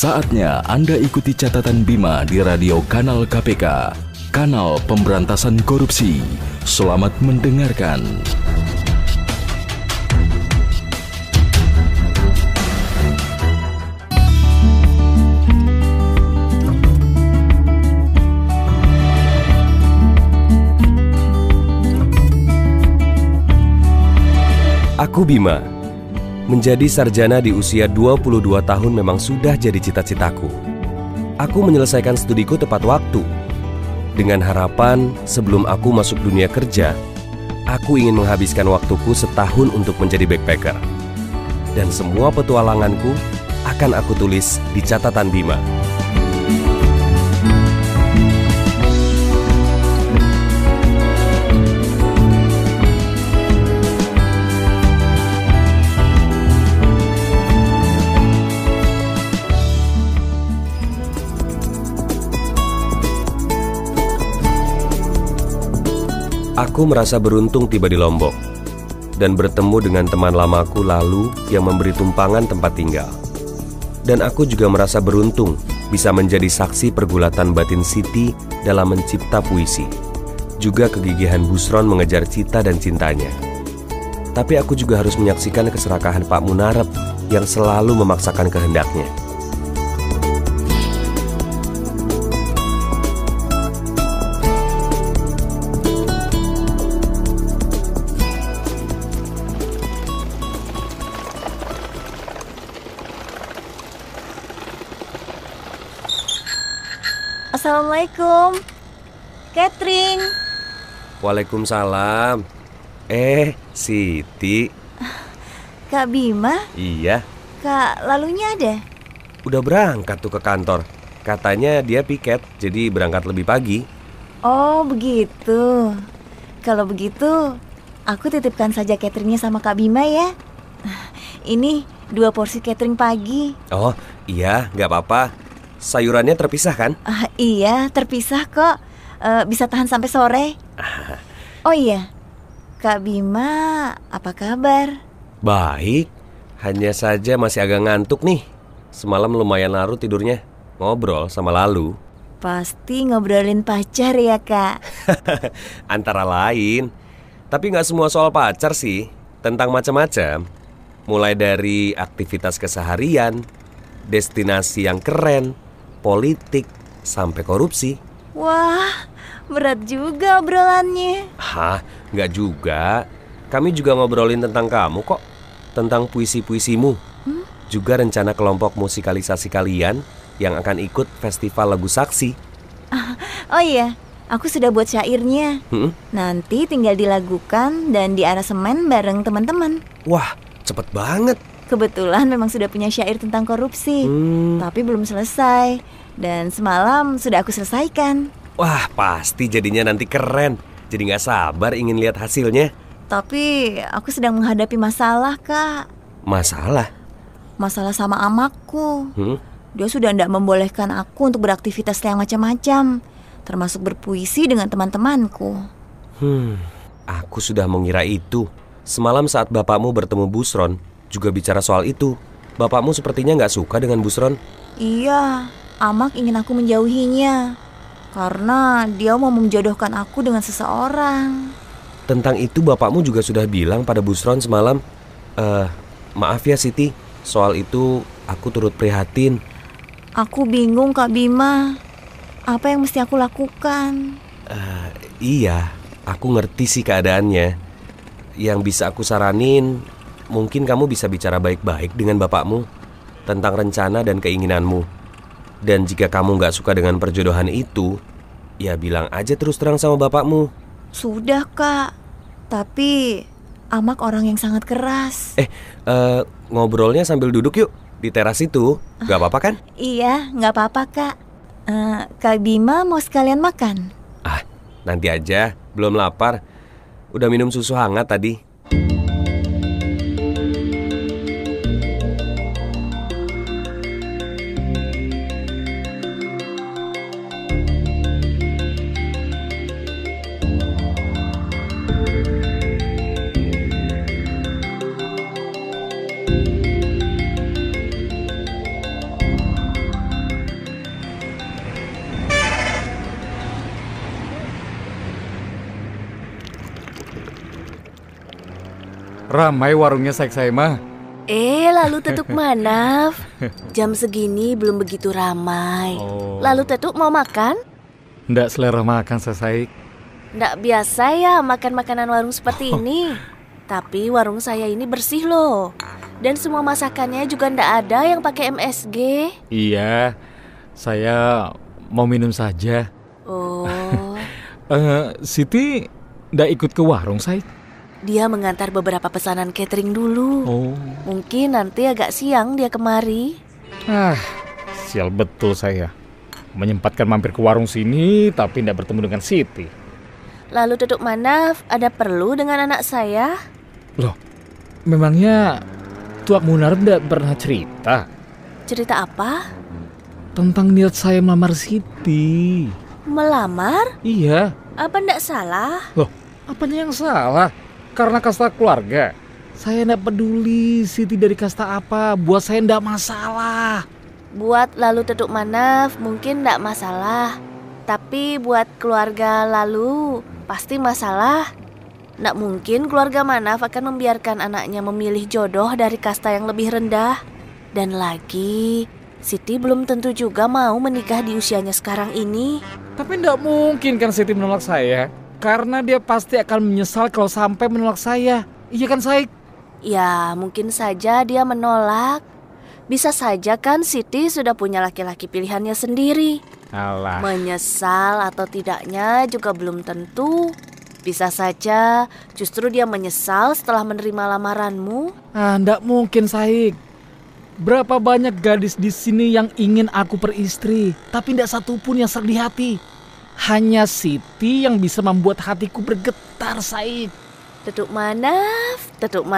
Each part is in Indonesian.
Saatnya Anda ikuti catatan Bima di radio Kanal KPK, Kanal Pemberantasan Korupsi. Selamat mendengarkan. Aku Bima. Menjadi sarjana di usia 22 tahun memang sudah jadi cita-citaku. Aku menyelesaikan studiku tepat waktu. Dengan harapan sebelum aku masuk dunia kerja, aku ingin menghabiskan waktuku setahun untuk menjadi backpacker. Dan semua petualanganku akan aku tulis di catatan Bima. Aku merasa beruntung tiba di Lombok dan bertemu dengan teman lamaku lalu yang memberi tumpangan tempat tinggal. Dan aku juga merasa beruntung bisa menjadi saksi pergulatan batin Siti dalam mencipta puisi. Juga kegigihan Busron mengejar cita dan cintanya. Tapi aku juga harus menyaksikan keserakahan Pak Munarep yang selalu memaksakan kehendaknya. Assalamualaikum, Catering. Waalaikumsalam. Siti. Kak Bima? Iya. Kak Lalunya ada? Udah berangkat tuh ke kantor. Katanya dia piket, jadi berangkat lebih pagi. Oh begitu. Kalau begitu, aku titipkan saja cateringnya sama Kak Bima ya. Ini 2 porsi catering pagi. Oh iya, gak apa-apa. Sayurannya terpisah kan? Iya, terpisah kok. Bisa tahan sampai sore. Oh iya, Kak Bima, apa kabar? Baik, hanya saja masih agak ngantuk nih. Semalam lumayan larut tidurnya. Ngobrol sama Lalu. Pasti ngobrolin pacar ya Kak? Antara lain. Tapi gak semua soal pacar sih. Tentang macam-macam. Mulai dari aktivitas keseharian, destinasi yang keren, politik, sampai korupsi. Wah, berat juga obrolannya. Nggak juga. Kami juga ngobrolin tentang kamu kok. Tentang puisi-puisimu. Juga rencana kelompok musikalisasi kalian yang akan ikut festival lagu Saksi. Oh iya, aku sudah buat syairnya. Nanti tinggal dilagukan dan diaransemen bareng teman-teman. Wah, cepet banget. Kebetulan memang sudah punya syair tentang korupsi, tapi belum selesai. Dan semalam sudah aku selesaikan. Wah, pasti jadinya nanti keren. Jadi gak sabar ingin lihat hasilnya. Tapi aku sedang menghadapi masalah, Kak. Masalah? Masalah sama amakku. Dia sudah tidak membolehkan aku untuk beraktivitas yang macam-macam, termasuk berpuisi dengan teman-temanku. Aku sudah mengira itu. Semalam saat bapakmu bertemu Busron juga bicara soal itu. Bapakmu sepertinya gak suka dengan Busron. Iya, Amak ingin aku menjauhinya karena dia mau menjodohkan aku dengan seseorang. Tentang itu bapakmu juga sudah bilang pada Busron semalam. Maaf ya Siti, soal itu aku turut prihatin. Aku bingung Kak Bima. Apa yang mesti aku lakukan? Iya, aku ngerti sih keadaannya. Yang bisa aku saranin, mungkin kamu bisa bicara baik-baik dengan bapakmu tentang rencana dan keinginanmu. Dan jika kamu gak suka dengan perjodohan itu, ya bilang aja terus terang sama bapakmu. Sudah Kak, tapi Amak orang yang sangat keras. Ngobrolnya sambil duduk yuk di teras itu, gak apa-apa kan? Iya, gak apa-apa Kak. Kak Bima mau sekalian makan? Nanti aja, belum lapar. Udah minum susu hangat tadi. Ramai warungnya saya mah. Lalu Tetuk Manaf. Jam segini belum begitu ramai. Lalu Tetuk mau makan? Ndak selera makan saya. Ndak biasa ya makan makanan warung seperti ini. Tapi warung saya ini bersih loh. Dan semua masakannya juga ndak ada yang pakai MSG. Iya, saya mau minum saja. Siti ndak ikut ke warung saya. Dia mengantar beberapa pesanan catering dulu. Mungkin nanti agak siang dia kemari. Sial betul saya. Menyempatkan mampir ke warung sini tapi ndak bertemu dengan Siti. Lalu Tetuk Manaf, ada perlu dengan anak saya? Loh, memangnya Tuak Munarap ndak pernah cerita? Cerita apa? Tentang niat saya melamar Siti. Melamar? Iya. Apa ndak salah? Loh, apanya yang salah? Karena kasta keluarga. Saya ndak peduli Siti dari kasta apa, buat saya ndak masalah. Buat Lalu Tetuk Manaf mungkin ndak masalah. Tapi buat keluarga Lalu pasti masalah. Nggak mungkin keluarga Manaf akan membiarkan anaknya memilih jodoh dari kasta yang lebih rendah. Dan lagi, Siti belum tentu juga mau menikah di usianya sekarang ini. Tapi nggak mungkin kan Siti menolak saya. Karena dia pasti akan menyesal kalau sampai menolak saya. Iya kan, Saik? Ya, mungkin saja dia menolak. Bisa saja kan Siti sudah punya laki-laki pilihannya sendiri. Alah. Menyesal atau tidaknya juga belum tentu. Bisa saja justru dia menyesal setelah menerima lamaranmu. Ndak mungkin, Saik. Berapa banyak gadis di sini yang ingin aku peristri, tapi ndak satupun yang serdi hati. Hanya Siti yang bisa membuat hatiku bergetar, Saik. Tetuk Manaf.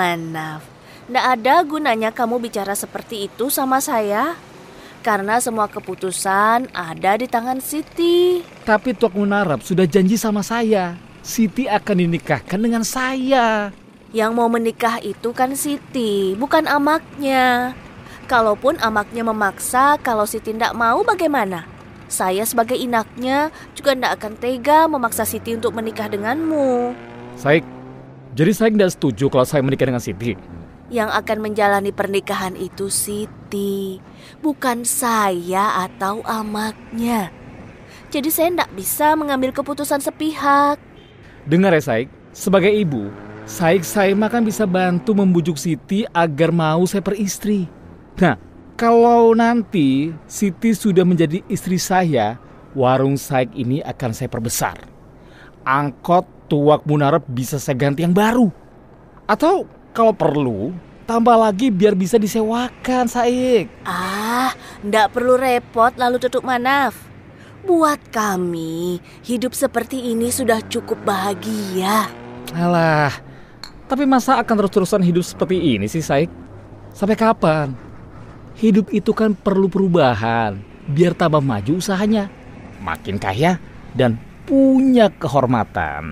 Ndak ada gunanya kamu bicara seperti itu sama saya. Karena semua keputusan ada di tangan Siti. Tapi Tuak Munarap sudah janji sama saya. Siti akan dinikahkan dengan saya. Yang mau menikah itu kan Siti, bukan amaknya. Kalaupun amaknya memaksa, kalau Siti ndak mau bagaimana? Saya sebagai inaknya juga ndak akan tega memaksa Siti untuk menikah denganmu. Saik, jadi saya ndak setuju kalau saya menikah dengan Siti. Yang akan menjalani pernikahan itu Siti, bukan saya atau amaknya. Jadi saya ndak bisa mengambil keputusan sepihak. Dengar ya, Saik, sebagai ibu, saya kan bisa bantu membujuk Siti agar mau saya peristri. Nah, kalau nanti Siti sudah menjadi istri saya, warung Saik ini akan saya perbesar. Angkot Tuak Munarap bisa saya ganti yang baru. Atau kalau perlu, tambah lagi biar bisa disewakan, Saik. Ndak perlu repot Lalu Tetuk Manaf. Buat kami, hidup seperti ini sudah cukup bahagia. Alah, tapi masa akan terus-terusan hidup seperti ini sih, Saik? Sampai kapan? Hidup itu kan perlu perubahan, biar tambah maju usahanya. Makin kaya dan punya kehormatan.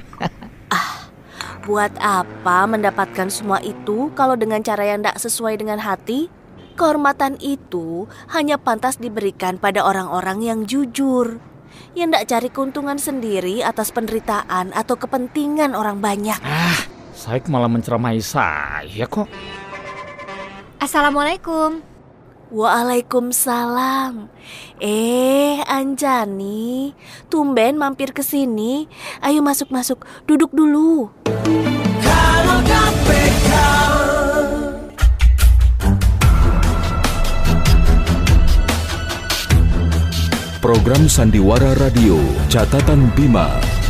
Buat apa mendapatkan semua itu kalau dengan cara yang tidak sesuai dengan hati? Kehormatan itu hanya pantas diberikan pada orang-orang yang jujur, yang tidak cari keuntungan sendiri atas penderitaan atau kepentingan orang banyak. Saik malah menceramai saya kok. Assalamualaikum. Waalaikumsalam. Anjani, tumben mampir ke sini. Ayo masuk, duduk dulu. Kanal KPK. Program Sandiwara Radio Catatan Bima.